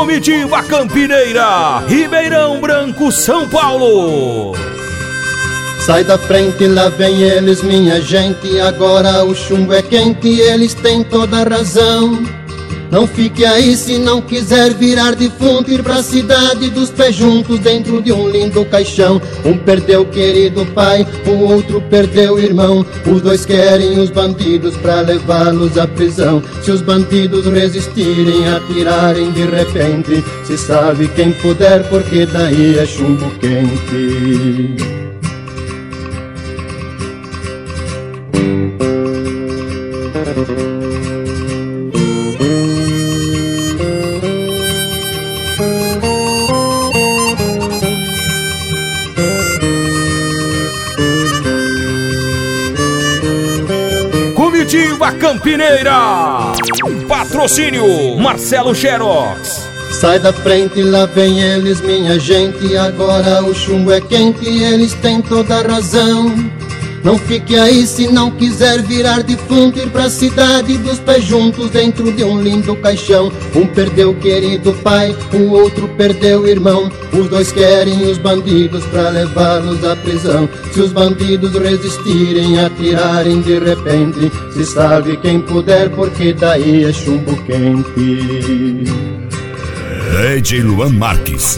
Comitiva Campineira, Ribeirão Branco, São Paulo. Sai da frente, lá vem eles, minha gente. Agora o chumbo é quente, eles têm toda a razão. Não fique aí se não quiser virar defunto, ir pra cidade dos pés juntos dentro de um lindo caixão. Um perdeu o querido pai, o outro perdeu o irmão. Os dois querem os bandidos pra levá-los à prisão. Se os bandidos resistirem, atirarem de repente, se sabe quem puder, porque daí é chumbo quente. Comitiva Campineira. Patrocínio Marcelo Xerox. Sai da frente, lá vem eles, minha gente. Agora o chumbo é quente, eles têm toda a razão. Não fique aí se não quiser virar defunto, ir pra cidade dos pés juntos dentro de um lindo caixão. Um perdeu o querido pai, o outro perdeu o irmão. Os dois querem os bandidos pra levá-los à prisão. Se os bandidos resistirem, atirarem de repente, se salve quem puder, porque daí é chumbo quente. DJ Luan Marques.